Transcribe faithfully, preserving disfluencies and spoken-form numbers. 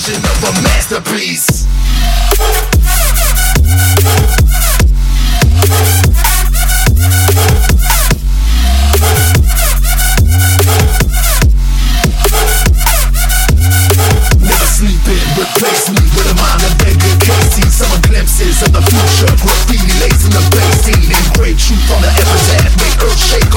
vision of a masterpiece. Never sleeping, replace me with a mind of Edgar Casey. Summer glimpses of the future, graffiti lace in the bass scene. Engraved truth on the epitaph, make earth shake